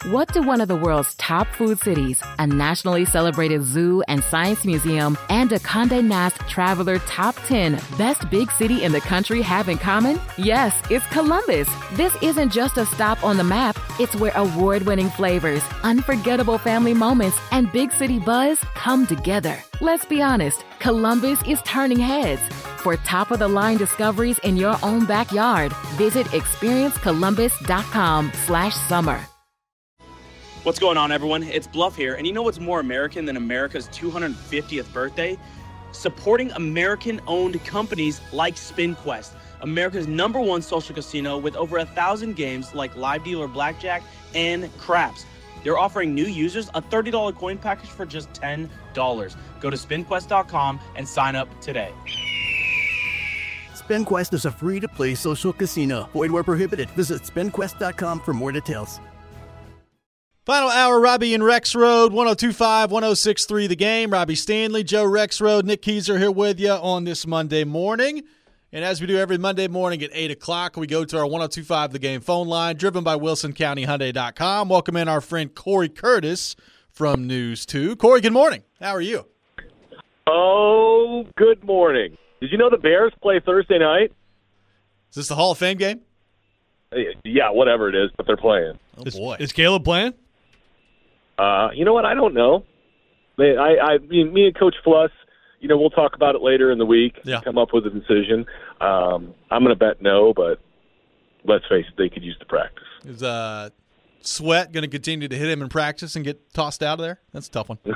What do one of the world's top food cities, a nationally celebrated zoo and science museum, and a Condé Nast Traveler Top 10 best big city in the country have in common? Yes, it's Columbus. This isn't just a stop on the map. It's where award-winning flavors, unforgettable family moments, and big city buzz come together. Let's be honest, Columbus is turning heads. For top-of-the-line discoveries in your own backyard, visit experiencecolumbus.com/summer. What's going on, everyone? It's Bluff here, and you know what's more American than America's 250th birthday? Supporting American-owned companies like SpinQuest, America's #1 social casino with over 1,000 games like live dealer blackjack and craps. They're offering new users a $30 coin package for just $10. Go to SpinQuest.com and sign up today. SpinQuest is a free-to-play social casino. Void where prohibited. Visit SpinQuest.com for more details. Final hour, Robbie and Rexroad, 102.5, 106.3 The Game. Robbie Stanley, Joe Rexroad, Nick Keyser here with you on this Monday morning. And as we do every Monday morning at 8 o'clock, we go to our 102.5 The Game phone line, driven by WilsonCountyHyundai.com. Welcome in our friend Corey Curtis from News 2. Corey, good morning. How are you? Oh, good morning. Did you know the Bears play Thursday night? Is this the Hall of Fame game? Yeah, whatever it is, but they're playing. Oh, boy. Is Caleb playing? You know what? I don't know. Me and Coach Fluss, we'll talk about it later in the week. Yeah. Come up with a decision. I'm going to bet no, but let's face it, they could use the practice. Is Sweat going to continue to hit him in practice and get tossed out of there? That's a tough one.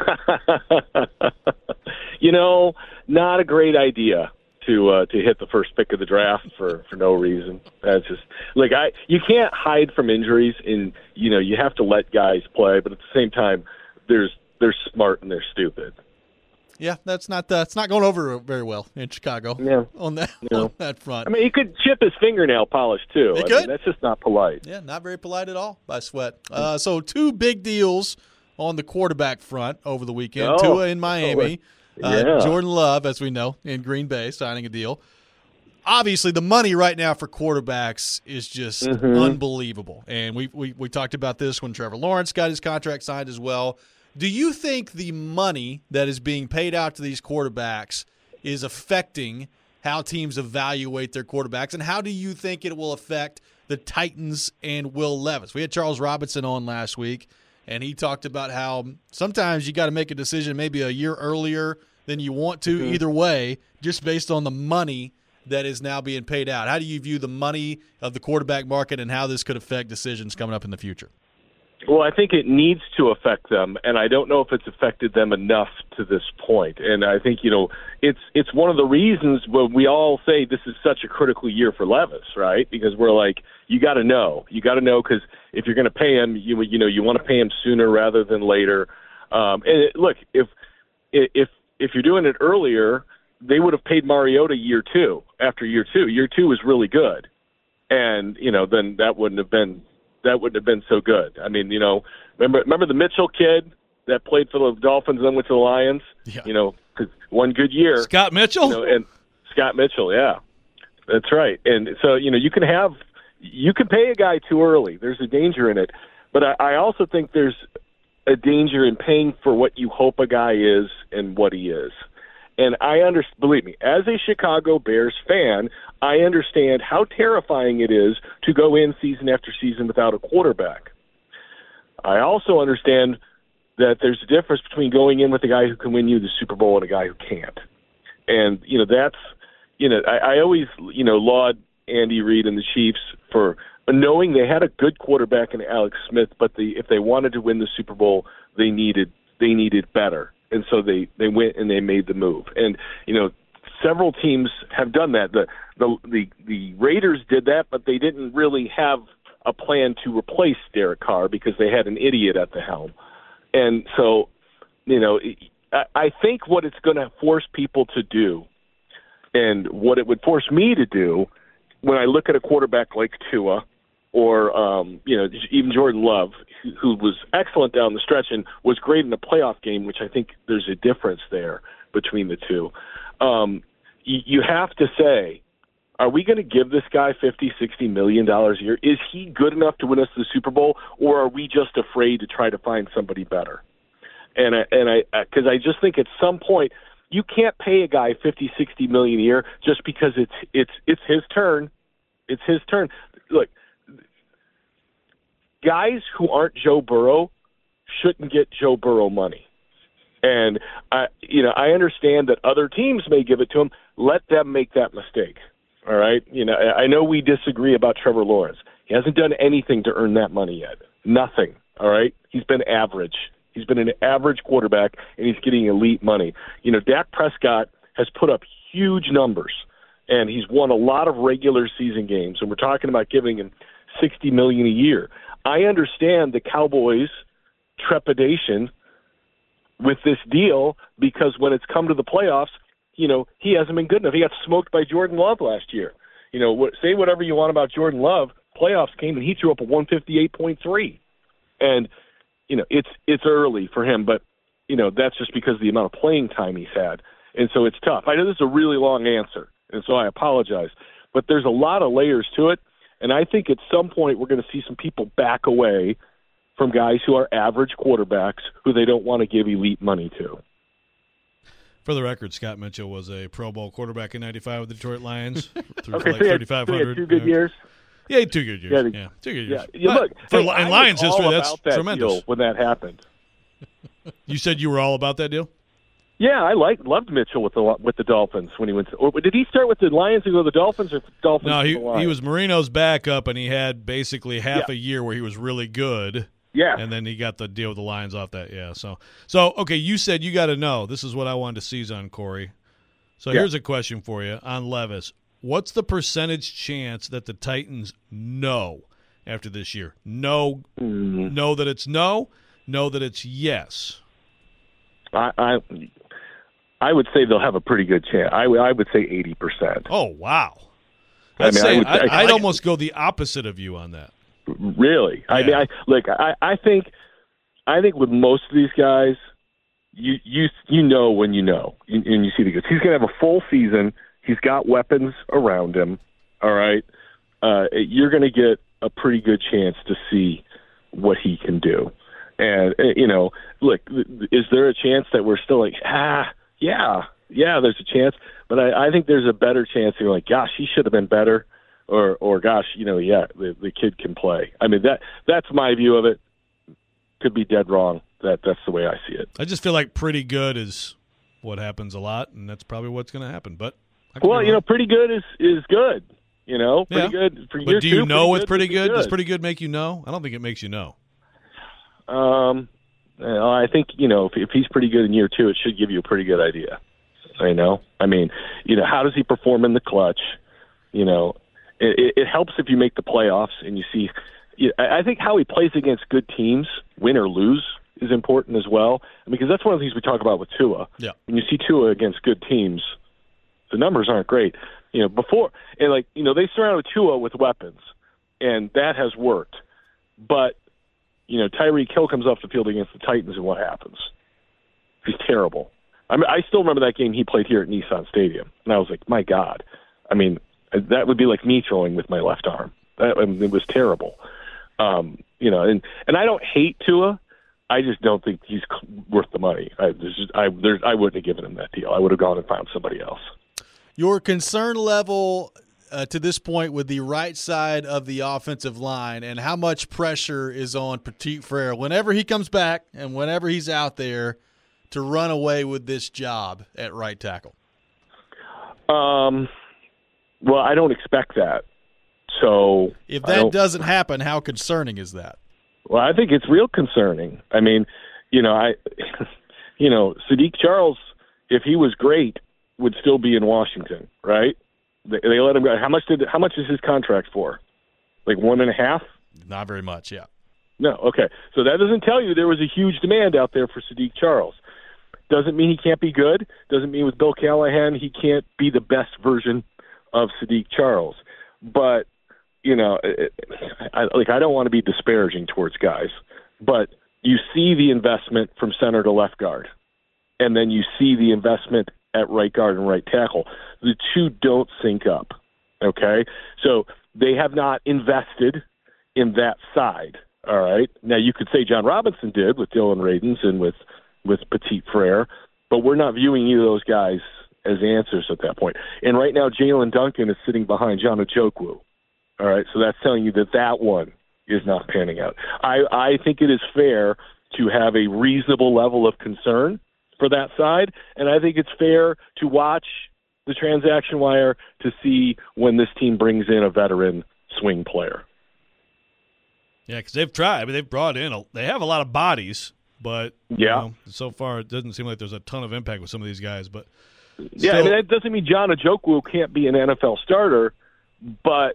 Not a great idea to hit the first pick of the draft for no reason. That's just you can't hide from injuries, and you have to let guys play, but at the same time, they're smart and they're stupid. Yeah, it's not going over very well in Chicago. Yeah. on that front. I mean, he could chip his fingernail polish too. He could. That's just not polite. Yeah, not very polite at all by Sweat. So 2 big deals on the quarterback front over the weekend. Tua in Miami. Jordan Love, as we know, in Green Bay, signing a deal. Obviously, the money right now for quarterbacks is just unbelievable. And we talked about this when Trevor Lawrence got his contract signed as well. Do you think the money that is being paid out to these quarterbacks is affecting how teams evaluate their quarterbacks? And how do you think it will affect the Titans and Will Levis? We had Charles Robinson on last week, and he talked about how sometimes you got to make a decision maybe a year earlier than you want to, either way, just based on the money that is now being paid out. How do you view the money of the quarterback market and how this could affect decisions coming up in the future? Well, I think it needs to affect them, and I don't know if it's affected them enough to this point. And I think, it's one of the reasons when we all say this is such a critical year for Levis, right? Because we're like, you got to know. You got to know, because if you're going to pay him, you want to pay him sooner rather than later. Look, if you're doing it earlier, they would have paid Mariota year 2 after year 2. Year 2 was really good, and then that wouldn't have been so good. I mean, remember the Mitchell kid that played for the Dolphins and then went to the Lions? Yeah. Because one good year. Scott Mitchell? And Scott Mitchell, yeah. That's right. And so, you can pay a guy too early. There's a danger in it. But I also think there's a danger in paying for what you hope a guy is and what he is. And believe me, as a Chicago Bears fan, I understand how terrifying it is to go in season after season without a quarterback. I also understand that there's a difference between going in with a guy who can win you the Super Bowl and a guy who can't. And, I always, laud Andy Reid and the Chiefs for knowing they had a good quarterback in Alex Smith, but if they wanted to win the Super Bowl, they needed better. And so they went and they made the move. And, several teams have done that. The Raiders did that, but they didn't really have a plan to replace Derek Carr because they had an idiot at the helm. And so, I think what it's going to force people to do, and what it would force me to do when I look at a quarterback like Tua or, even Jordan Love, who was excellent down the stretch and was great in the playoff game, which I think there's a difference there between the two. You have to say, Are we going to give this guy $50-60 million a year? Is he good enough to win us the Super Bowl, or are we just afraid to try to find somebody better? And because I just think at some point you can't pay a guy $50-60 million a year just because it's his turn. It's his turn. Look, guys who aren't Joe Burrow shouldn't get Joe Burrow money. And I understand that other teams may give it to him. Let them make that mistake. All right. I know we disagree about Trevor Lawrence. He hasn't done anything to earn that money yet. Nothing. All right. He's been average. He's been an average quarterback, and he's getting elite money. Dak Prescott has put up huge numbers, and he's won a lot of regular season games. And we're talking about giving him $60 million a year. I understand the Cowboys' trepidation with this deal because when it's come to the playoffs, he hasn't been good enough. He got smoked by Jordan Love last year. Say whatever you want about Jordan Love. Playoffs came and he threw up a 158.3. And, it's early for him, but, that's just because of the amount of playing time he's had. And so it's tough. I know this is a really long answer, and so I apologize. But there's a lot of layers to it, and I think at some point we're going to see some people back away from guys who are average quarterbacks who they don't want to give elite money to. For the record, Scott Mitchell was a Pro Bowl quarterback in '95 with the Detroit Lions. Threw okay, for like 3,500. 2 good years. Yeah, 2 good years. Yeah, 2 good years. Yeah, look, in Lions history, that's that tremendous. Deal when that happened. You said you were all about that deal? Yeah, I loved Mitchell with the Dolphins when he went. Or did he start with the Lions and go to the Dolphins, or Dolphins? No, to the Lions? He was Marino's backup, and he had basically half a year where he was really good. Yeah, and then he got the deal with the Lions off that. Yeah, so okay. You said you got to know. This is what I wanted to seize on, Corey. So here's a question for you on Levis. What's the percentage chance that the Titans know after this year? Know that it's no, know that it's yes. I would say they'll have a pretty good chance. I would say 80%. Oh wow! I'd almost go the opposite of you on that. Really? Yeah. I think with most of these guys, you know when you know, and you see the goods. He's going to have a full season. He's got weapons around him. All right, you're going to get a pretty good chance to see what he can do. And look, is there a chance that we're still like, yeah, there's a chance, but I think there's a better chance you're like, gosh, he should have been better, or gosh, the kid can play. I mean, that's my view of it. Could be dead wrong. That's the way I see it. I just feel like pretty good is what happens a lot, and that's probably what's going to happen. But pretty good is good. Pretty good for year two. But do you know it's pretty good? Does pretty good make you know? I don't think it makes you know. I think if he's pretty good in year two, it should give you a pretty good idea. I mean, how does he perform in the clutch? It helps if you make the playoffs and you see. I think how he plays against good teams, win or lose, is important as well. Because that's one of the things we talk about with Tua. Yeah. When you see Tua against good teams, the numbers aren't great. Before and they surrounded Tua with weapons, and that has worked. But Tyreek Hill comes off the field against the Titans, and what happens? He's terrible. I mean, I still remember that game he played here at Nissan Stadium, and I was like, my God. I mean, that would be like me throwing with my left arm. It was terrible. And I don't hate Tua. I just don't think he's worth the money. I wouldn't have given him that deal. I would have gone and found somebody else. Your concern level to this point with the right side of the offensive line, and how much pressure is on Petit Frere whenever he comes back and whenever he's out there to run away with this job at right tackle? Well, I don't expect that. So if that doesn't happen, how concerning is that? Well, I think it's real concerning. I mean, Sadiq Charles, if he was great, would still be in Washington, right? They let him go. How much is his contract for? Like 1.5? Not very much, yeah. No, okay. So that doesn't tell you there was a huge demand out there for Sadiq Charles. Doesn't mean he can't be good. Doesn't mean with Bill Callahan he can't be the best version of Sadiq Charles. But I don't want to be disparaging towards guys, but you see the investment from center to left guard, and then you see the investment at right guard and right tackle. The two don't sync up. Okay? So they have not invested in that side. All right? Now, you could say John Robinson did with Dylan Radins and with Petit Frere, but we're not viewing either of those guys as answers at that point. And right now, Jalen Duncan is sitting behind John Ojokwu. All right? So that's telling you that one is not panning out. I think it is fair to have a reasonable level of concern for that side, and I think it's fair to watch the transaction wire to see when this team brings in a veteran swing player. Yeah, because they've tried. I mean, they've brought in they have a lot of bodies, but so far it doesn't seem like there's a ton of impact with some of these guys. But yeah, I mean, that doesn't mean John Ojokwu can't be an NFL starter, but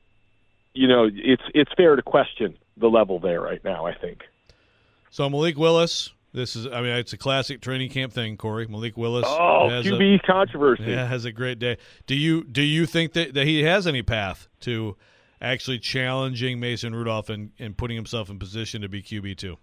it's fair to question the level there right now, I think. So Malik Willis, it's a classic training camp thing, Corey. Malik Willis. Oh, QB controversy. Yeah, has a great day. Do you think that he has any path to actually challenging Mason Rudolph and putting himself in position to be QB2?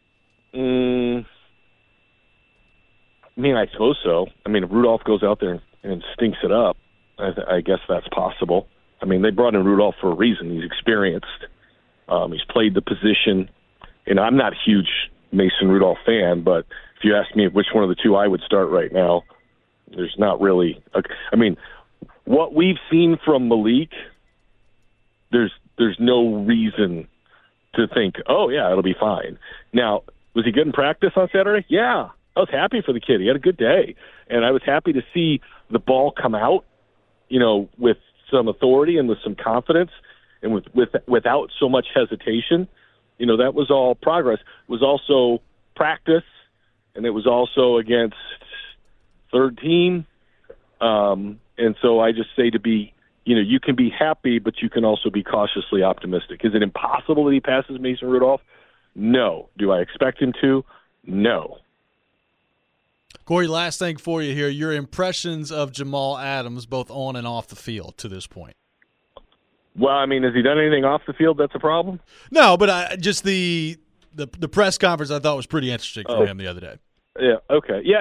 I mean, I suppose so. I mean, if Rudolph goes out there and stinks it up, I guess that's possible. I mean, they brought in Rudolph for a reason. He's experienced. He's played the position. And I'm not a huge Mason Rudolph fan, but if you ask me which one of the two I would start right now, there's not really I mean, what we've seen from Malik, there's no reason to think, oh, yeah, it'll be fine. Now, was he good in practice on Saturday? Yeah. I was happy for the kid. He had a good day. And I was happy to see the ball come out, with some authority and with some confidence and without so much hesitation. That was all progress. It was also practice, and it was also against third team. And so I just say to be, you can be happy, but you can also be cautiously optimistic. Is it impossible that he passes Mason Rudolph? No. Do I expect him to? No. Corey, last thing for you here. Your impressions of Jamal Adams, both on and off the field to this point. Well, I mean, has he done anything off the field that's a problem? No, but just the press conference I thought was pretty interesting for him the other day. Yeah. Okay. Yeah.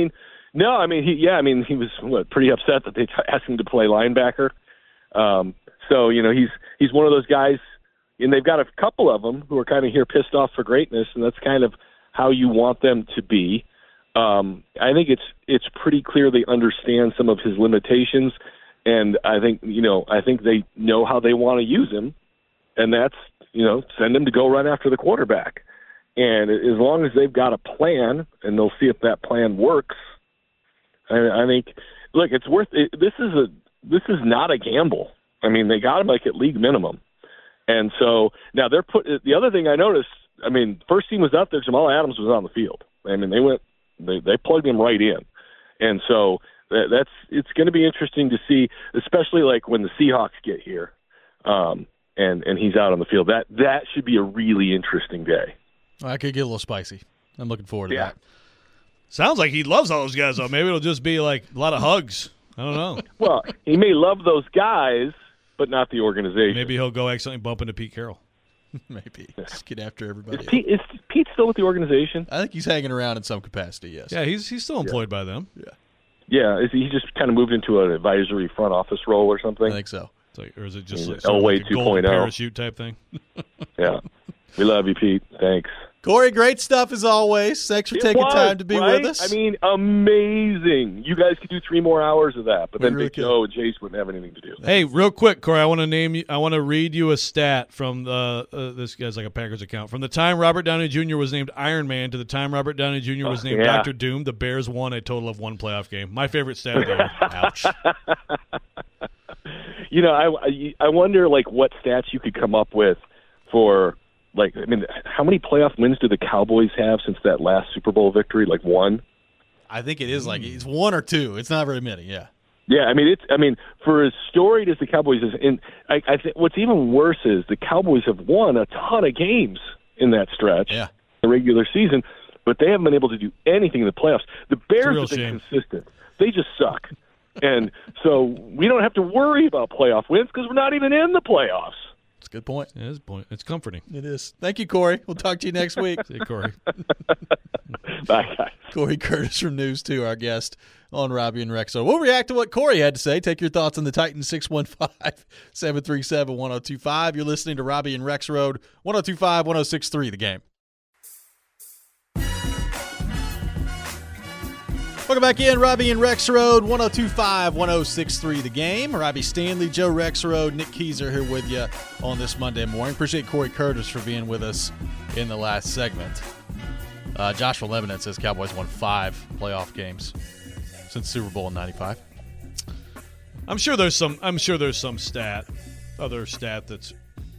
He was pretty upset that they asked him to play linebacker. So he's one of those guys, and they've got a couple of them who are kind of here pissed off for greatness, and that's kind of how you want them to be. I think it's pretty clear they understand some of his limitations. And I think they know how they want to use him, and that's, send him to go right after the quarterback. And as long as they've got a plan, and they'll see if that plan works, I think, look, it's worth it. This is not a gamble. I mean, they got him at league minimum. And so now the other thing I noticed, I mean, first team was out there, Jamal Adams was on the field. I mean, they plugged him right in. And so it's going to be interesting to see, especially when the Seahawks get here, and he's out on the field. That should be a really interesting day. I could get a little spicy. I'm looking forward to that. Sounds like he loves all those guys, though. Maybe it'll just be a lot of hugs. I don't know. Well, he may love those guys, but not the organization. Maybe he'll go accidentally bump into Pete Carroll. Maybe. Just get after everybody. Is Pete still with the organization? I think he's hanging around in some capacity, yes. Yeah, he's still employed by them. Yeah. Yeah, is he just kind of moved into an advisory front office role or something? I think so. Or is it just Elway 2.0 parachute type thing? Yeah. We love you, Pete. Thanks. Corey, great stuff as always. Thanks for taking time to be with us. I mean, amazing. You guys could do 3 more hours of that, but then Big Joe and Jace wouldn't have anything to do. Hey, real quick, Corey, I want to read you a stat from this guy's like a Packers account. From the time Robert Downey Jr. was named Iron Man to the time Robert Downey Jr. was named Dr. Doom, the Bears won a total of 1 playoff game. My favorite stat of the year. Ouch. I wonder what stats you could come up with for. How many playoff wins do the Cowboys have since that last Super Bowl victory? 1? I think it is it's 1 or 2. It's not very many. Yeah. Yeah. For as storied as the Cowboys is, and I think what's even worse is the Cowboys have won a ton of games in that stretch, the regular season, but they haven't been able to do anything in the playoffs. The Bears have been consistent. They just suck, and so we don't have to worry about playoff wins because we're not even in the playoffs. That's a good point. It is a point. It's comforting. It is. Thank you, Corey. We'll talk to you next week. See you, Corey. Bye, guys. Corey Curtis from News 2, our guest on Robbie and Rex. So we'll react to what Corey had to say. Take your thoughts on the Titans, 615-737-1025. You're listening to Robbie and Rex Road, 102.5, 106.3 The Game. Welcome back in, Robbie and Rex Road, 102.5, 106.3 The Game. Robbie Stanley, Joe Rexrode, Nick Keyser here with you on this Monday morning. Appreciate Corey Curtis for being with us in the last segment. Joshua Lebanon says Cowboys won 5 playoff games since Super Bowl in '95. I'm sure there's some other stat that's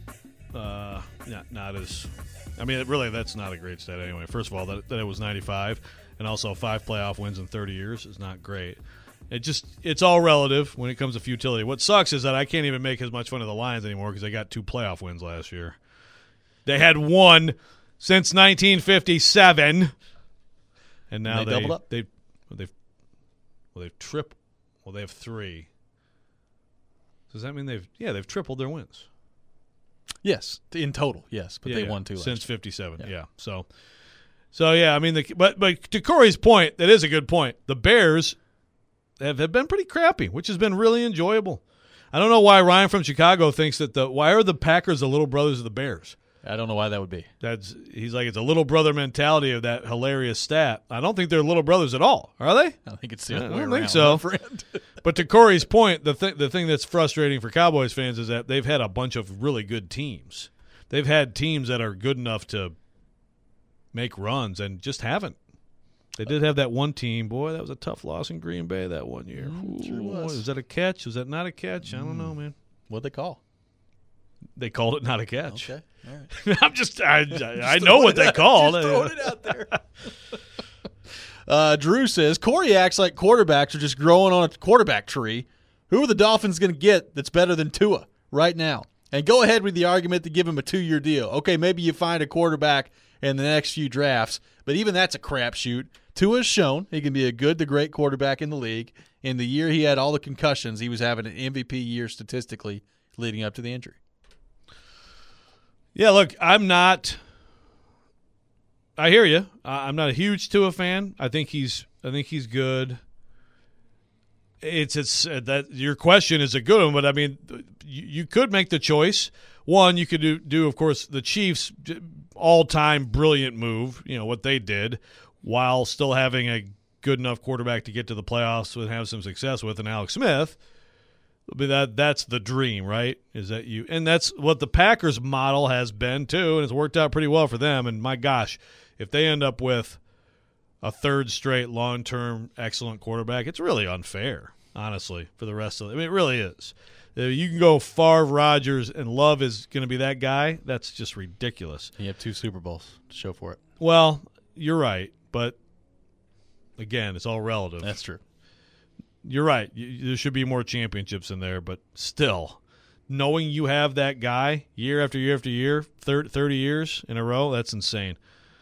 not as. I mean, really, that's not a great stat anyway. First of all, that it was 95. And also 5 playoff wins in 30 years is not great. It's all relative when it comes to futility. What sucks is that I can't even make as much fun of the Lions anymore because they got 2 playoff wins last year. They had 1 since 1957, and now they doubled up. They've tripled. Well, they have 3. Does that mean they've tripled their wins? Yes, in total, yes, but they won 2 since 57. Yeah. So yeah, I mean, but to Corey's point, that is a good point. The Bears have been pretty crappy, which has been really enjoyable. I don't know why Ryan from Chicago thinks why are the Packers the little brothers of the Bears? I don't know why that would be. He's like, it's a little brother mentality of that hilarious stat. I don't think they're little brothers at all, are they? I think it's the other way around. I don't think so. Friend. But to Corey's point, the thing that's frustrating for Cowboys fans is that they've had a bunch of really good teams. They've had teams that are good enough to make runs and just haven't. They did have that one team. Boy, that was a tough loss in Green Bay that one year. Sure was. Was that a catch? Was that not a catch? I don't know, man. What'd they call? They called it not a catch. Okay. All right. I know what they called. Just throwing it out there. Drew says, Corey acts like quarterbacks are just growing on a quarterback tree. Who are the Dolphins going to get that's better than Tua right now? And go ahead with the argument to give him a 2-year deal. Okay, maybe you find a quarterback in the next few drafts, but even that's a crapshoot. Tua's shown he can be a good to great quarterback in the league. In the year he had all the concussions, he was having an MVP year statistically leading up to the injury. Yeah, look, I hear you. I'm not a huge Tua fan. I think he's good. It's that your question is a good one, but I mean, you could make the choice. One, you could do of course the Chiefs' all-time brilliant move, what they did, while still having a good enough quarterback to get to the playoffs and have some success with, and Alex Smith. But that's the dream, right? And that's what the Packers model has been too, and it's worked out pretty well for them. And my gosh, if they end up with a 3rd straight long-term excellent quarterback, it's really unfair, honestly, for the rest of it. I mean, it really is. You can go Favre, Rodgers, and Love is going to be that guy. That's just ridiculous. You have 2 Super Bowls to show for it. Well, you're right, but again, it's all relative. That's true. You're right. There should be more championships in there, but still, knowing you have that guy year after year after year, 30 years in a row, that's insane.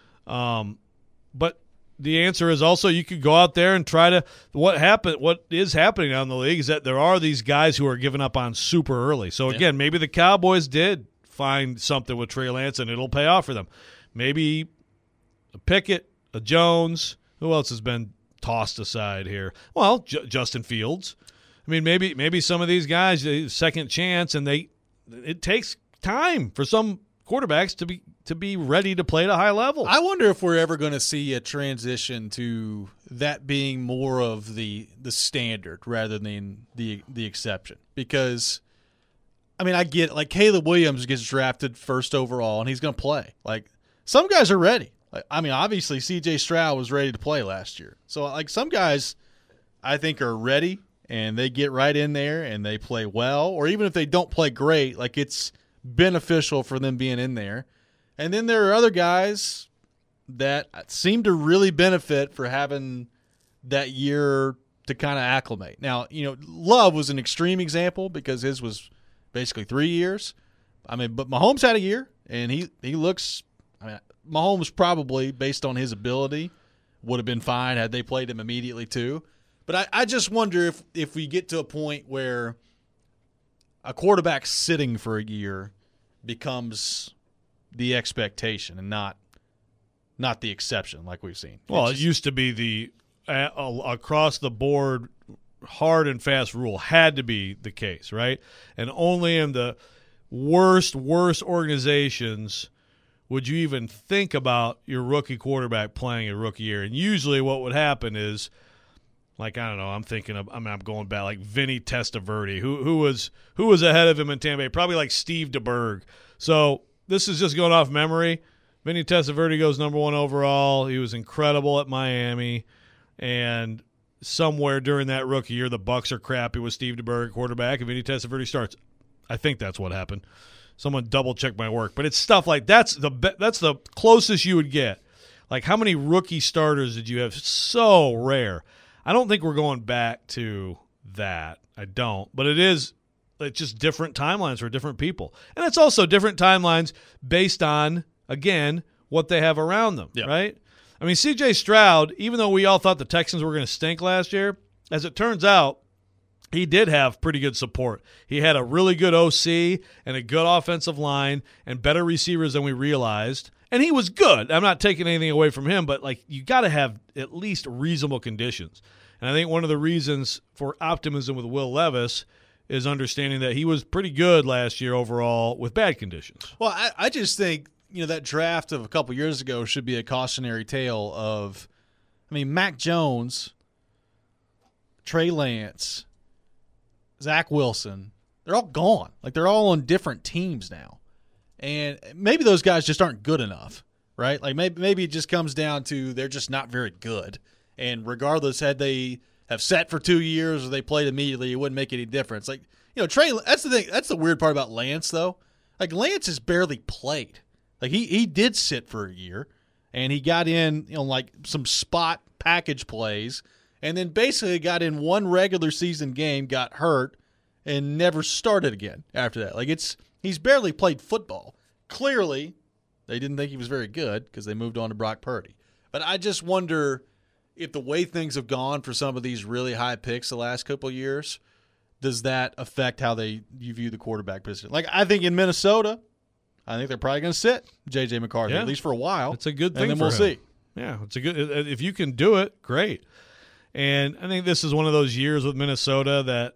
But the answer is also you could go out there and try to – what is happening now in the league is that there are these guys who are giving up on super early. So, again, maybe the Cowboys did find something with Trey Lance and it'll pay off for them. Maybe a Pickett, a Jones. Who else has been – tossed aside here? Well, Justin Fields. I mean, maybe some of these guys second chance, and it takes time for some quarterbacks to be ready to play at a high level. I wonder if we're ever going to see a transition to that being more of the standard rather than the exception. Because I mean, I get it. Like Caleb Williams gets drafted 1st overall, and he's going to play. Like some guys are ready. I mean, obviously, C.J. Stroud was ready to play last year. So, like, some guys I think are ready, and they get right in there, and they play well. Or even if they don't play great, like, it's beneficial for them being in there. And then there are other guys that seem to really benefit for having that year to kind of acclimate. Now, Love was an extreme example because his was basically 3 years. I mean, but Mahomes had a year, and he looks – I mean, Mahomes probably, based on his ability, would have been fine had they played him immediately too. But I just wonder if we get to a point where a quarterback sitting for a year becomes the expectation and not not the exception like we've seen. Well, it used to be the across the board hard and fast rule had to be the case, right? And only in the worst organizations would you even think about your rookie quarterback playing a rookie year. And usually what would happen is, like, I don't know, I'm going back, like Vinny Testaverde, who was ahead of him in Tampa Bay, probably like Steve DeBerg. So this is just going off memory. Vinny Testaverde goes number 1 overall. He was incredible at Miami. And somewhere during that rookie year, the Bucs are crappy with Steve DeBerg quarterback, and Vinny Testaverde starts. I think that's what happened. Someone double-check my work. But it's stuff like that's the closest you would get. Like, how many rookie starters did you have? So rare. I don't think we're going back to that. I don't. But it's just different timelines for different people. And it's also different timelines based on, again, what they have around them, right? I mean, C.J. Stroud, even though we all thought the Texans were going to stink last year, as it turns out, he did have pretty good support. He had a really good OC and a good offensive line and better receivers than we realized. And he was good. I'm not taking anything away from him, but like you got to have at least reasonable conditions. And I think one of the reasons for optimism with Will Levis is understanding that he was pretty good last year overall with bad conditions. Well, I just think, that draft of a couple years ago should be a cautionary tale of, Mac Jones, Trey Lance, Zach Wilson, they're all gone. Like, they're all on different teams now. And maybe those guys just aren't good enough, right? Like, maybe it just comes down to they're just not very good. And regardless, had they have sat for 2 years or they played immediately, it wouldn't make any difference. Like, Trey, that's the thing. That's the weird part about Lance, though. Like, Lance has barely played. Like, he did sit for a year, and he got in, like some spot package plays, and then basically got in one regular season game, got hurt, and never started again after that. Like, he's barely played football. Clearly, they didn't think he was very good because they moved on to Brock Purdy. But I just wonder if the way things have gone for some of these really high picks the last couple of years, does that affect how you view the quarterback position? Like, I think in Minnesota, I think they're probably going to sit J.J. McCarthy, at least for a while. It's a good thing and then for we'll him. see. Yeah, it's a good. If you can do it, great. And I think this is one of those years with Minnesota that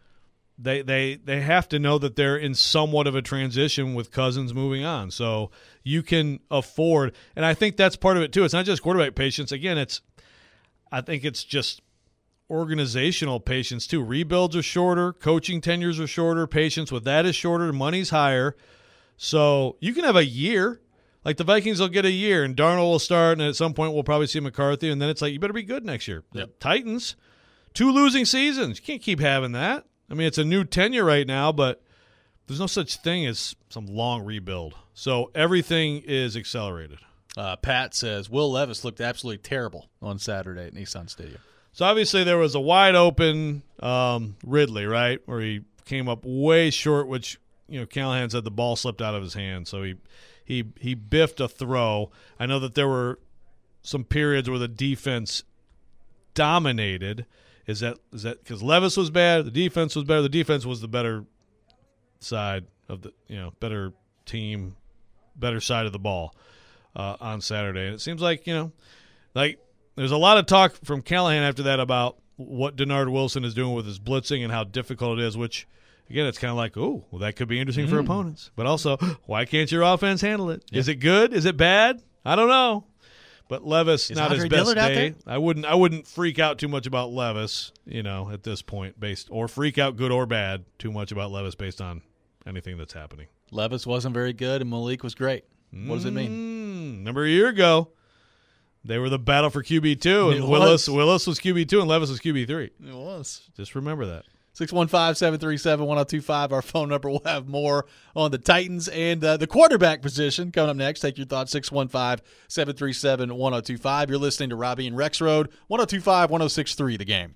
they have to know that they're in somewhat of a transition with Cousins moving on. So you can afford, and I think that's part of it too. It's not just quarterback patience. Again, I think it's just organizational patience too. Rebuilds are shorter, coaching tenures are shorter, patience with that is shorter, money's higher. So you can have a year. Like the Vikings will get a year, and Darnold will start, and at some point we'll probably see McCarthy, and then it's like, you better be good next year. Yep. The Titans, 2 losing seasons. You can't keep having that. I mean, it's a new tenure right now, but there's no such thing as some long rebuild. So everything is accelerated. Pat says, Will Levis looked absolutely terrible on Saturday at Nissan Stadium. So obviously there was a wide-open Ridley, right, where he came up way short, which, Callahan said the ball slipped out of his hand, so he biffed a throw. I know that there were some periods where the defense dominated. Is that because Levis was bad? The defense was better. The defense was the better side of the better team, better side of the ball on Saturday. And it seems like there's a lot of talk from Callahan after that about what Denard Wilson is doing with his blitzing and how difficult it is. Which again, it's kind of like, oh, well, that could be interesting for opponents. But also, why can't your offense handle it? Yeah. Is it good? Is it bad? I don't know. But Levis, is not Andre his best Dillard day. I wouldn't freak out too much about Levis, at this point, or freak out good or bad too much about Levis based on anything that's happening. Levis wasn't very good, and Malik was great. What does it mean? Remember a year ago, they were the battle for QB2, and Willis was QB2, and Levis was QB3. It was. Just remember that. 615-737-1025, our phone number. We'll have more on the Titans and the quarterback position coming up next. Take your thoughts, 615-737-1025. You're listening to Robbie and Rex Road, 102.5-106.3 The Game.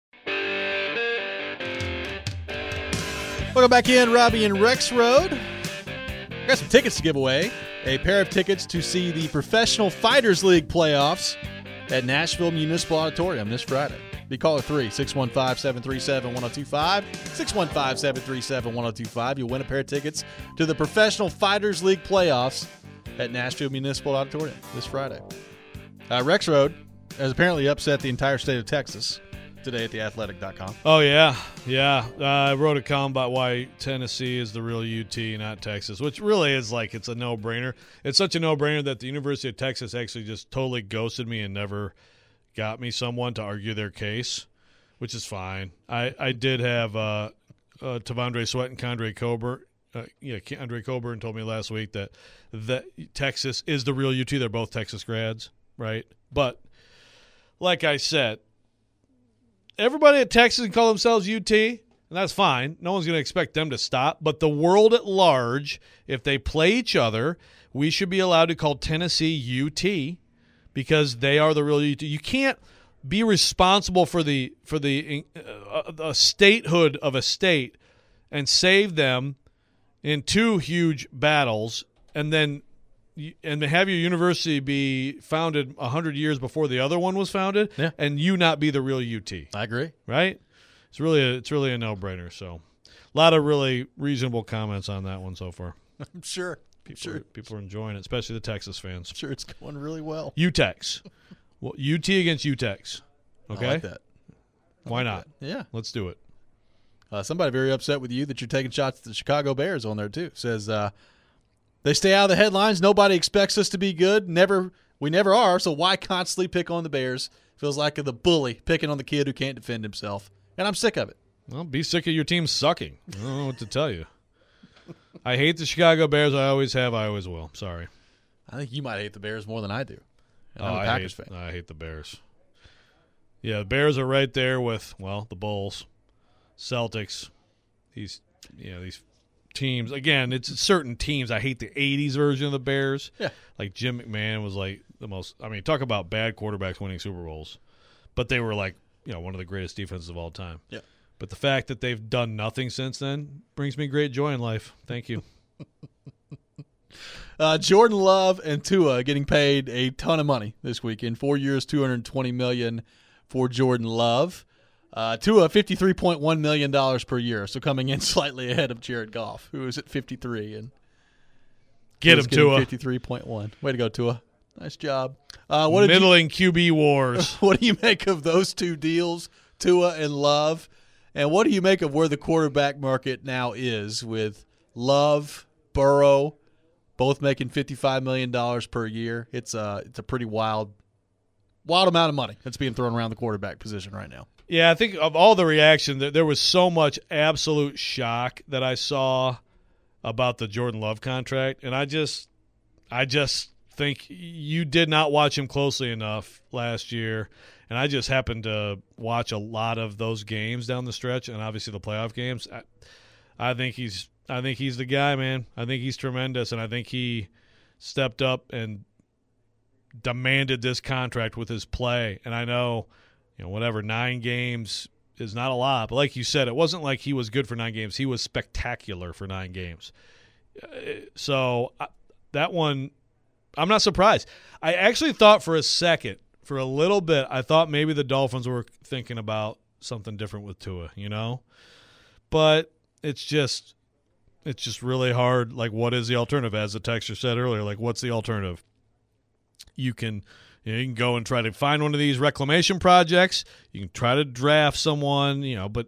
Welcome back in, Robbie and Rex Road. Got some tickets to give away. A pair of tickets to see the Professional Fighters League playoffs at Nashville Municipal Auditorium this Friday. Be caller 3, 615-737-1025, 615-737-1025. You'll win a pair of tickets to the Professional Fighters League playoffs at Nashville Municipal Auditorium this Friday. Rexroad has apparently upset the entire state of Texas today at theathletic.com. Oh, yeah. I wrote a column about why Tennessee is the real UT, not Texas, which really is like it's a no-brainer. It's such a no-brainer that the University of Texas actually just totally ghosted me and never got me someone to argue their case, which is fine. I did have Tavondre Sweat and Condre Coburn. Condre Coburn told me last week that Texas is the real UT. They're both Texas grads, right? But like I said, everybody at Texas can call themselves UT, and that's fine. No one's going to expect them to stop. But the world at large, if they play each other, we should be allowed to call Tennessee UT because they are the real UT. You can't be responsible for the statehood of a state and save them in two huge battles, and then have your university be founded 100 years before the other one was founded, and you not be the real UT. I agree. Right? It's really a no-brainer. So, a lot of really reasonable comments on that one so far. I'm sure. People are enjoying it, especially the Texas fans. I'm sure it's going really well. UTEX. Well, UT against UTEX. Okay? I like that. Why not? That. Yeah. Let's do it. Somebody very upset with you that you're taking shots at the Chicago Bears on there, too. Says, they stay out of the headlines. Nobody expects us to be good. We never are, so why constantly pick on the Bears? Feels like the bully picking on the kid who can't defend himself. And I'm sick of it. Well, be sick of your team sucking. I don't know what to tell you. I hate the Chicago Bears. I always have. I always will. Sorry. I think you might hate the Bears more than I do. And I'm a I Packers fan. I hate the Bears. Yeah, the Bears are right there with, the Bulls, Celtics, these teams. Again, it's certain teams. I hate the 80s version of the Bears. Yeah. Like Jim McMahon was like the most – talk about bad quarterbacks winning Super Bowls. But they were like, one of the greatest defenses of all time. Yeah. But the fact that they've done nothing since then brings me great joy in life. Thank you. Jordan Love and Tua getting paid a ton of money this weekend. 4 years, $220 million for Jordan Love. Tua, $53.1 million per year, so coming in slightly ahead of Jared Goff, who is at 53. And Get him, Tua. 53.1. Way to go, Tua. Nice job. Middling QB wars. What do you make of those two deals, Tua and Love? And what do you make of where the quarterback market now is with Love, Burrow, both making $55 million per year? It's a pretty wild amount of money that's being thrown around the quarterback position right now. Yeah, I think of all the reaction, there was so much absolute shock that I saw about the Jordan Love contract, and I just think you did not watch him closely enough last year, and I just happened to watch a lot of those games down the stretch, and obviously the playoff games. I think he's the guy, man. I think he's tremendous, and I think he stepped up and demanded this contract with his play. And I know, 9 games is not a lot, but like you said, it wasn't like he was good for 9 games. He was spectacular for 9 games. So that one, I'm not surprised. I actually thought for a little bit, I thought maybe the Dolphins were thinking about something different with Tua, But it's just really hard. Like, what is the alternative? As the texter said earlier, like, what's the alternative? You can go and try to find one of these reclamation projects. You can try to draft someone, but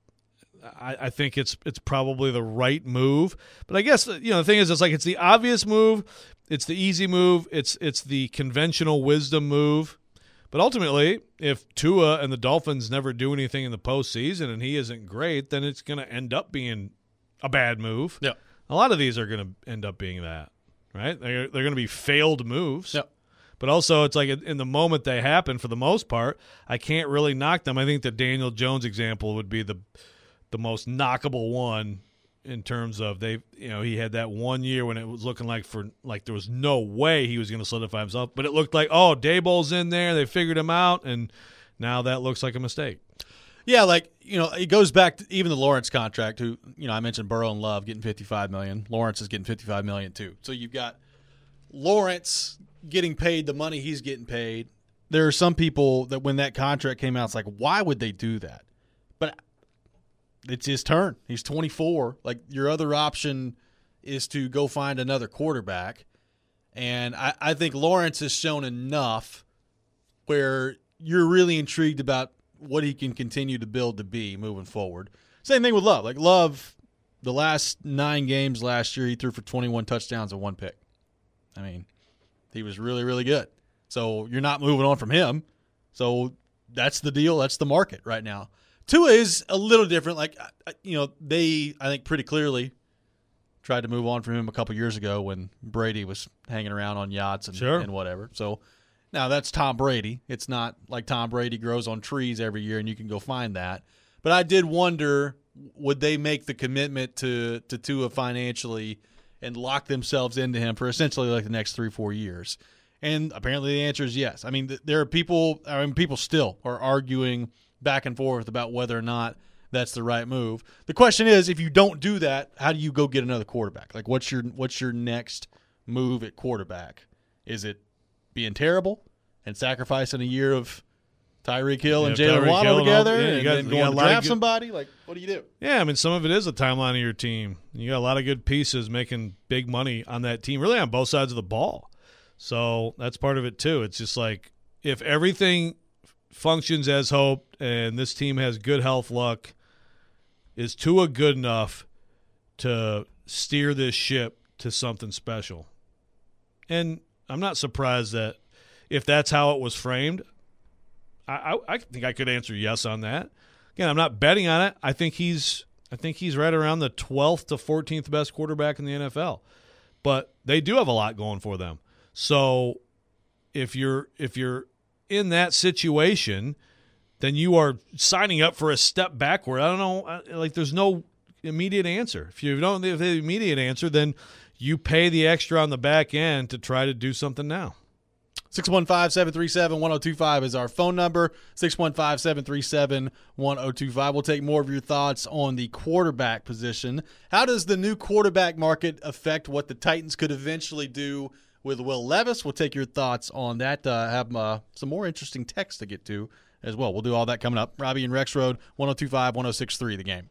I think it's probably the right move. But I guess, the thing is, it's the obvious move. It's the easy move. It's the conventional wisdom move. But ultimately, if Tua and the Dolphins never do anything in the postseason and he isn't great, then it's going to end up being a bad move. Yeah. A lot of these are going to end up being that, right? They're going to be failed moves. Yeah. But also, it's like in the moment they happen, for the most part, I can't really knock them. I think the Daniel Jones example would be the most knockable one in terms of he had that 1 year when it was looking like there was no way he was going to solidify himself, but it looked like, Daboll's in there, they figured him out, and now that looks like a mistake. Yeah, it goes back to even the Lawrence contract, who, I mentioned Burrow and Love getting $55 million. Lawrence is getting $55 million too. So you've got Lawrence getting paid the money he's getting paid. There are some people that when that contract came out, it's like, why would they do that? But it's his turn. He's 24. Like, your other option is to go find another quarterback. And I think Lawrence has shown enough where you're really intrigued about what he can continue to build to be moving forward. Same thing with Love. Like Love, the last 9 games last year, he threw for 21 touchdowns and 1 pick. I mean, he was really, really good. So you're not moving on from him. So that's the deal. That's the market right now. Tua is a little different. Like, they, I think, pretty clearly tried to move on from him a couple years ago when Brady was hanging around on yachts and whatever. So now that's Tom Brady. It's not like Tom Brady grows on trees every year and you can go find that. But I did wonder, would they make the commitment to Tua financially and lock themselves into him for essentially like the next 3-4 years? And apparently the answer is yes. I mean, there are people still are arguing back and forth about whether or not that's the right move. The question is, if you don't do that, how do you go get another quarterback? Like, what's your next move at quarterback? Is it being terrible and sacrificing a year of Tyreek Hill and Jalen Waddle together and then going to draft somebody? Like, what do you do? Yeah, I mean, some of it is the timeline of your team. You got a lot of good pieces making big money on that team, really on both sides of the ball. So that's part of it too. It's just like if everything functions as hoped and this team has good health luck, is Tua good enough to steer this ship to something special? And I'm not surprised that if that's how it was framed, I think I could answer yes on that. Again, I'm not betting on it. I think he's right around the 12th to 14th best quarterback in the NFL. But they do have a lot going for them. So if you're in that situation, then you are signing up for a step backward. I don't know, like there's no immediate answer. If you don't have the immediate answer, then you pay the extra on the back end to try to do something now. 615-737-1025 is our phone number, 615-737-1025. We'll take more of your thoughts on the quarterback position. How does the new quarterback market affect what the Titans could eventually do with Will Levis? We'll take your thoughts on that. Have some more interesting texts to get to as well. We'll do all that coming up. Robbie and Rex Road, 102.5, 106.3, The Game.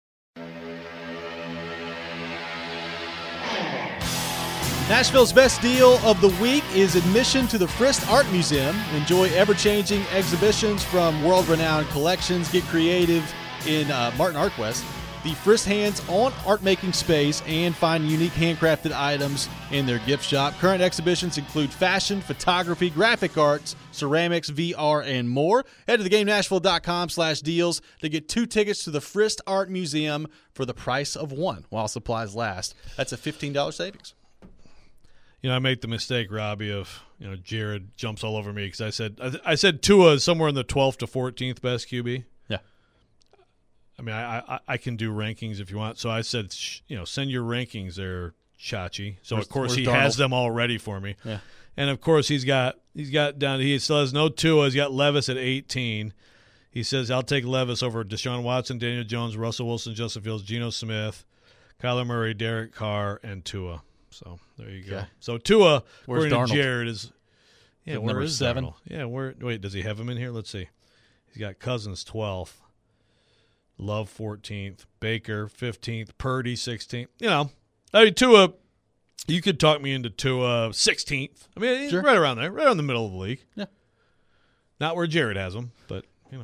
Nashville's best deal of the week is admission to the Frist Art Museum. Enjoy ever-changing exhibitions from world-renowned collections. Get creative in Martin ArtQuest, the Frist hands-on art-making space, and find unique handcrafted items in their gift shop. Current exhibitions include fashion, photography, graphic arts, ceramics, VR, and more. Head to theGameNashville.com/deals to get 2 tickets to the Frist Art Museum for the price of 1 while supplies last. That's a $15 savings. I make the mistake, Robbie, of Jared jumps all over me because I said Tua is somewhere in the 12th to 14th best QB. Yeah. I mean, I can do rankings if you want. So I said, send your rankings there, Chachi. So of course he has them all ready for me. Yeah. And of course he still has no Tua. He's got Levis at 18. He says I'll take Levis over Deshaun Watson, Daniel Jones, Russell Wilson, Justin Fields, Geno Smith, Kyler Murray, Derek Carr, and Tua. So there you go. Okay. So Tua, according to Jared, is number 7. Darnold? Yeah, wait, does he have him in here? Let's see. He's got Cousins 12th, Love 14th, Baker 15th, Purdy 16th. I mean Tua, you could talk me into Tua 16th. I mean, sure. Right around there, right around the middle of the league. Yeah. Not where Jared has him, but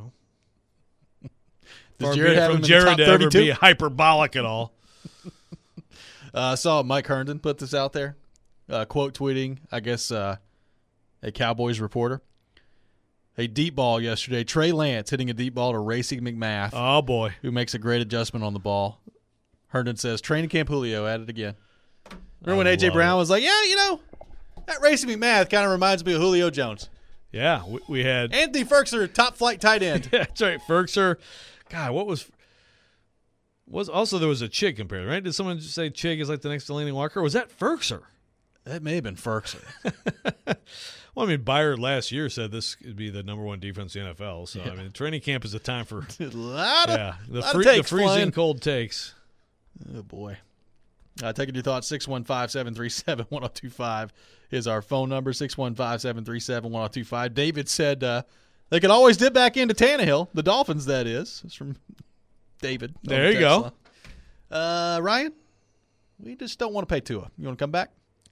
Does Jared have him in the Jared top to 32? ever be hyperbolic at all. I saw Mike Herndon put this out there, quote tweeting, I guess, a Cowboys reporter. A deep ball yesterday. Trey Lance hitting a deep ball to Racing McMath. Oh, boy. Who makes a great adjustment on the ball. Herndon says, training camp Julio at it again. Remember when A.J. Brown was like, that Racing McMath kind of reminds me of Julio Jones. Yeah, we had Anthony Ferkser, top flight tight end. Yeah, that's right. Ferkser. God, what was also there was a Chig compared, right? Did someone just say Chig is like the next Delaney Walker? Or was that Ferkser? That may have been Ferkser. Well, I mean, Byard last year said this could be the number 1 defense in the NFL. So, I mean, training camp is a time for the freezing cold takes. Oh, boy. Taking your thoughts, 615-737-1025 is our phone number, 615-737-1025. David said they could always dip back into Tannehill, the Dolphins, that is. It's from David. There you go. Ryan, we just don't want to pay Tua. You want to come back?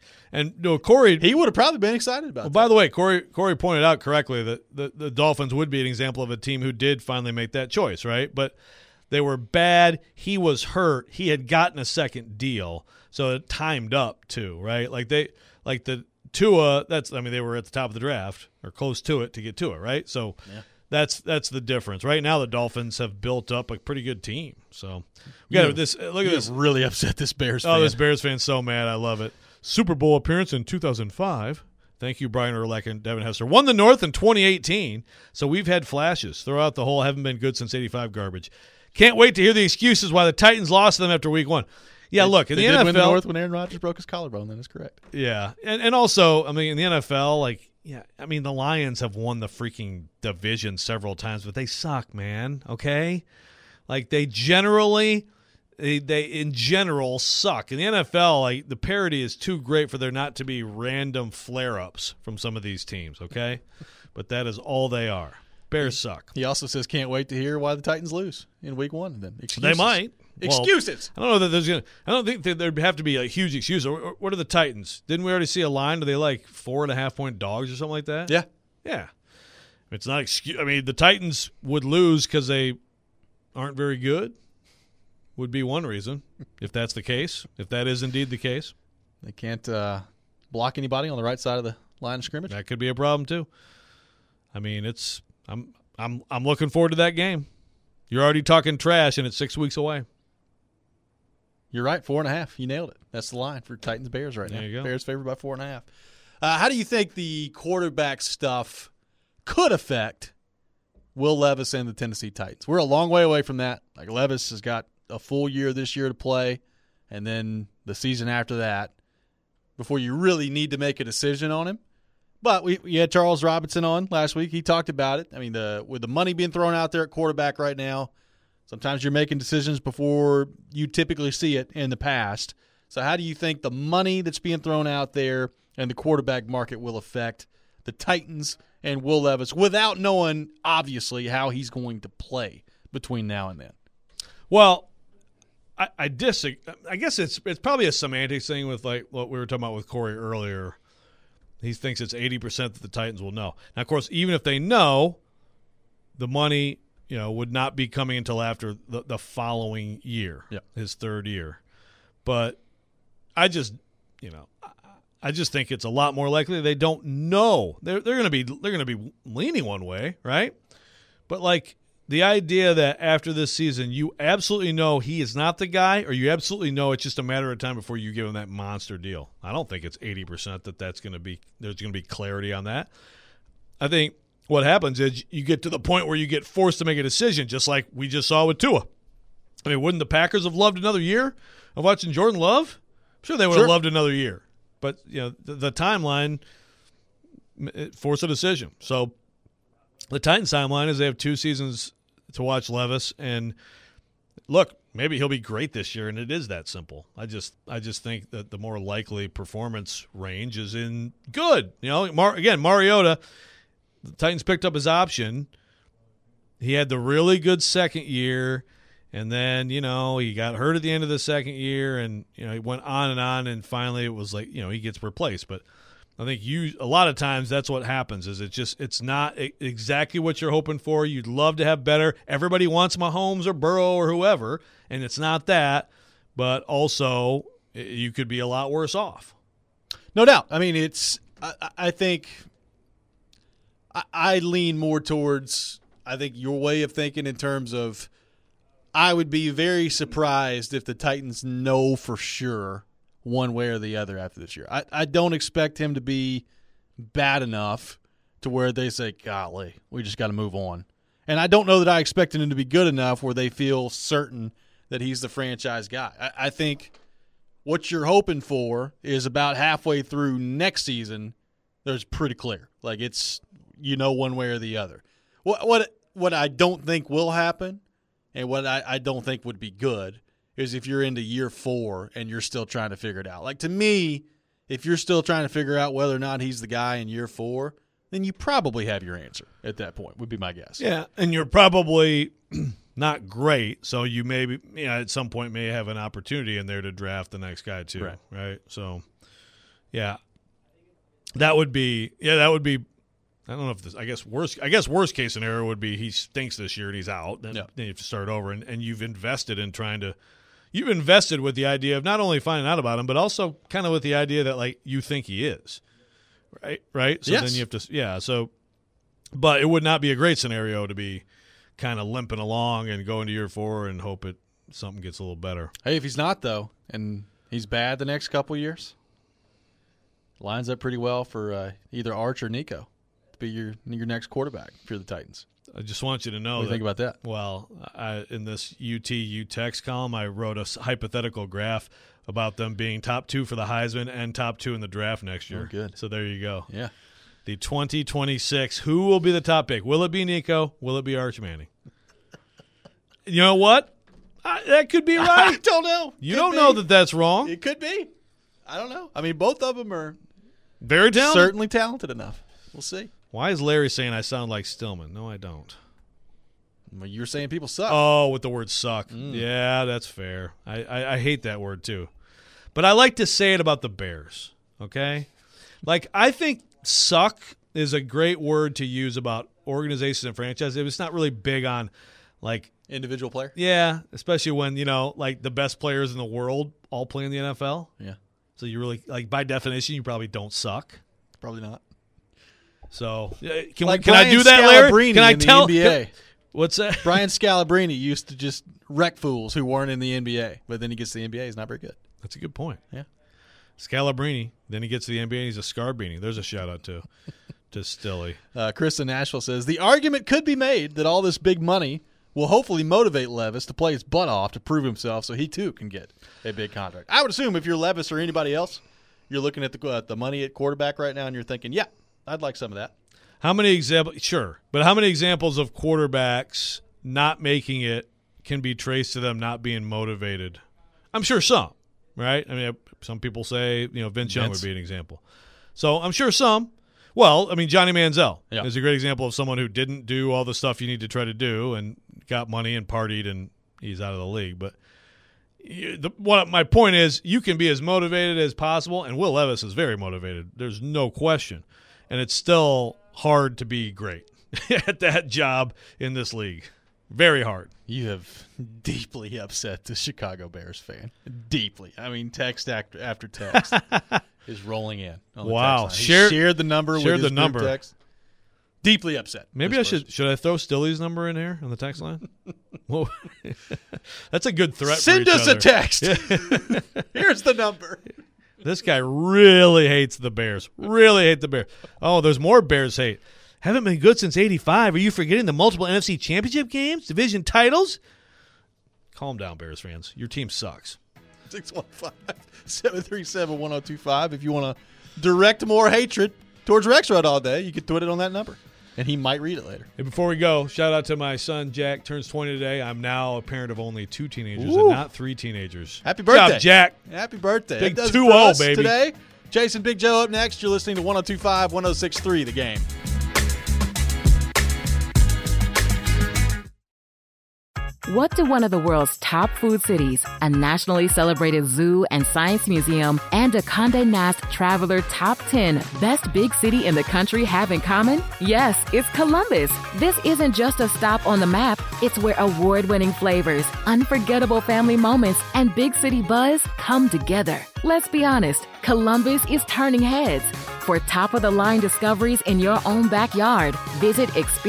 And Corey, he would have probably been excited about that. By the way, Corey pointed out correctly that the Dolphins would be an example of a team who did finally make that choice, right? But they were bad. He was hurt. He had gotten a second deal, so it timed up too, right? The Tua. They were at the top of the draft or close to it to get Tua, right? So that's the difference. Right now, the Dolphins have built up a pretty good team. So we got this. Look at this. Really upset this Bears fan. Oh, this Bears fan's so mad. I love it. Super Bowl appearance in 2005. Thank you, Brian Urlacher and Devin Hester. Won the North in 2018. So we've had flashes throughout the whole haven't been good since 85 garbage. Can't wait to hear the excuses why the Titans lost to them after week 1. Yeah, look, in the NFL. They did win the North when Aaron Rodgers broke his collarbone. That is correct. Yeah. And also, in the NFL, the Lions have won the freaking division several times, but they suck, man, okay? They generally – They in general suck. In the NFL, the parity is too great for there not to be random flare-ups from some of these teams, okay? But that is all they are. Bears suck. He also says can't wait to hear why the Titans lose in week 1. Then excuses. They might. Excuses. Well, I don't think that there'd have to be a huge excuse. What are the Titans? Didn't we already see a line? Are they 4.5-point dogs or something like that? Yeah. Yeah. It's not excuse. The Titans would lose because they aren't very good. Would be one reason, if that's the case, if that is indeed the case. They can't block anybody on the right side of the line of scrimmage. That could be a problem too. I'm looking forward to that game. You're already talking trash, and it's 6 weeks away. You're right, 4.5. You nailed it. That's the line for Titans Bears right now. There you go. Bears favored by 4.5. How do you think the quarterback stuff could affect Will Levis and the Tennessee Titans? We're a long way away from that. Levis has got a full year this year to play, and then the season after that before you really need to make a decision on him. But we had Charles Robinson on last week. He talked about it. With the money being thrown out there at quarterback right now, sometimes you're making decisions before you typically see it in the past. So how do you think the money that's being thrown out there and the quarterback market will affect the Titans and Will Levis without knowing, obviously, how he's going to play between now and then? Well, I disagree. I guess it's probably a semantics thing with what we were talking about with Corey earlier. He thinks it's 80% that the Titans will know. Now, of course, even if they know, the money would not be coming until after the following year, his third year. But I just think it's a lot more likely they don't know. They're going to be leaning one way, right? But the idea that after this season you absolutely know he is not the guy, or you absolutely know it's just a matter of time before you give him that monster deal. I don't think it's 80% there's going to be clarity on that. I think what happens is you get to the point where you get forced to make a decision, just like we just saw with Tua. Wouldn't the Packers have loved another year of watching Jordan Love? I'm sure they would have loved another year. But the timeline forced a decision. So the Titans' timeline is they have 2 seasons to watch Levis, and look, maybe he'll be great this year, and it is that simple. I just think that the more likely performance range is in good. Again, Mariota, the Titans picked up his option. He had the really good second year, and then he got hurt at the end of the second year, and he went on, and finally it was he gets replaced. But I think a lot of times that's what happens is it's not exactly what you're hoping for. You'd love to have better. Everybody wants Mahomes or Burrow or whoever, and it's not that. But also you could be a lot worse off. No doubt. I think I lean more towards your way of thinking in terms of I would be very surprised if the Titans know for sure one way or the other after this year. I don't expect him to be bad enough to where they say, golly, we just got to move on. And I don't know that I expected him to be good enough where they feel certain that he's the franchise guy. I think what you're hoping for is about halfway through next season, there's pretty clear. It's one way or the other. What I don't think will happen and what I don't think would be good is if you're into year 4 and you're still trying to figure it out. To me, if you're still trying to figure out whether or not he's the guy in year 4, then you probably have your answer at that point, would be my guess. Yeah, and you're probably not great, so you maybe at some point may have an opportunity in there to draft the next guy too, right? So, Yeah. That would be. I don't know if this. I guess worst case scenario would be he stinks this year and he's out. Then you have to start over, and you've invested in trying to. You've invested with the idea of not only finding out about him, but also kind of with the idea that like you think he is, right. So then you have to. So, but it would not be a great scenario to be kind of limping along and go into year 4 and hope something gets a little better. Hey, if he's not though, and he's bad the next couple years, lines up pretty well for either Arch or Nico to be your next quarterback for the Titans. I just want you to know. What do you think about that? Well, in this UT text column, I wrote a hypothetical graph about them being top 2 for the Heisman and top 2 in the draft next year. Oh, good. So there you go. Yeah. The 2026, who will be the top pick? Will it be Nico? Will it be Arch Manning? You know what? That could be right. I don't know. You don't know that that's wrong. It could be. I don't know. I mean, both of them are very talented. Certainly talented enough. We'll see. Why is Larry saying I sound like Stillman? No, I don't. Well, you're saying people suck. Oh, with the word suck. Yeah, that's fair. I hate that word too. But I like to say it about the Bears, okay? Like, I think suck is a great word to use about organizations and franchises. It's not really big on, like, individual player. Yeah, especially when, like the best players in the world all play in the NFL. Yeah. So you really, like, by definition, you probably don't suck. Probably not. So can like I do that, Larry? Can I tell? The NBA. What's that? Brian Scalabrine used to just wreck fools who weren't in the NBA, but then he gets to the NBA. He's not very good. That's a good point. Yeah. Scalabrine. Then he gets to the NBA and he's a Scarbini. There's a shout out to Stilly. Chris in Nashville says the argument could be made that all this big money will hopefully motivate Levis to play his butt off to prove himself, so he too can get a big contract. I would assume if you're Levis or anybody else, you're looking at the money at quarterback right now, and you're thinking, yeah, I'd like some of that. How many examples? Sure, but how many examples of quarterbacks not making it can be traced to them not being motivated? I'm sure some, right? I mean, some people say Vince Young would be an example. So I'm sure some. Well, I mean, Johnny Manziel is a great example of someone who didn't do all the stuff you need to try to do and got money and partied, and he's out of the league. But my point is, you can be as motivated as possible, and Will Levis is very motivated. There's no question. And it's still hard to be great at that job in this league. Very hard. You have deeply upset the Chicago Bears fan. Deeply. I mean, text after text is rolling in. Wow. Shared the number with his number. Text. Deeply upset. Maybe I should I throw Stilly's number in here on the text line? Whoa. That's a good threat Send for each us other. a text. Here's the number. This guy really hates the Bears. Really hate the Bears. Oh, there's more Bears hate. Haven't been good since '85. Are you forgetting the multiple NFC championship games, division titles? Calm down, Bears fans. Your team sucks. 615-737-1025. If you want to direct more hatred towards Rexrod all day, you can tweet it on that number, and he might read it later. And before we go, shout out to my son, Jack. Turns 20 today. I'm now a parent of only 2 teenagers and not 3 teenagers. Happy birthday. Good job, Jack. Happy birthday. Big 2-0, baby. Today, Jason Big Joe up next. You're listening to 102.5, 106.3 The Game. What do one of the world's top food cities, a nationally celebrated zoo and science museum, and a Condé Nast Traveler Top 10 Best Big City in the Country have in common? Yes, it's Columbus. This isn't just a stop on the map. It's where award-winning flavors, unforgettable family moments, and big city buzz come together. Let's be honest, Columbus is turning heads. For top-of-the-line discoveries in your own backyard, visit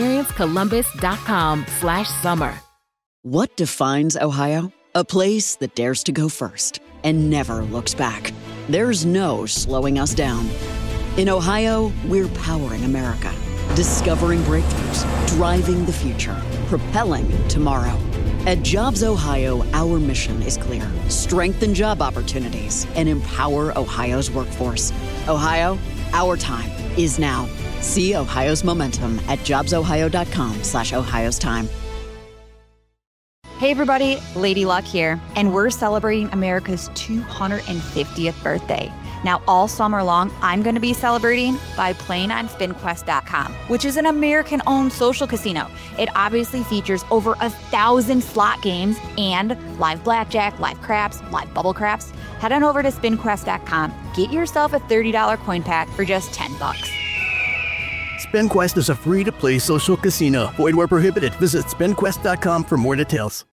experiencecolumbus.com/summer. What defines Ohio? A place that dares to go first and never looks back. There's no slowing us down. In Ohio, we're powering America, discovering breakthroughs, driving the future, propelling tomorrow. At Jobs Ohio, our mission is clear: strengthen job opportunities and empower Ohio's workforce. Ohio, our time is now. See Ohio's momentum at jobsohio.com/Ohio's time. Hey everybody, Lady Luck here, and we're celebrating America's 250th birthday. Now all summer long, I'm going to be celebrating by playing on SpinQuest.com, which is an American-owned social casino. It obviously features over 1,000 slot games and live blackjack, live craps, live bubble craps. Head on over to SpinQuest.com. Get yourself a $30 coin pack for just $10. SpinQuest is a free-to-play social casino. Void where prohibited. Visit SpinQuest.com for more details.